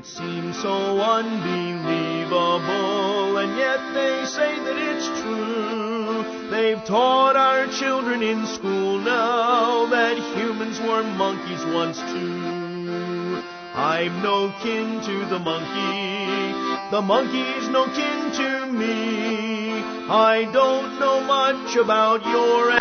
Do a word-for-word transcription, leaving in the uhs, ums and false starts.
It seems so unbelievable, and yet they say that it's true. They've taught our children in school now that humans were monkeys once too. I'm no kin to the monkey, the monkey's no kin to me. I don't know much about your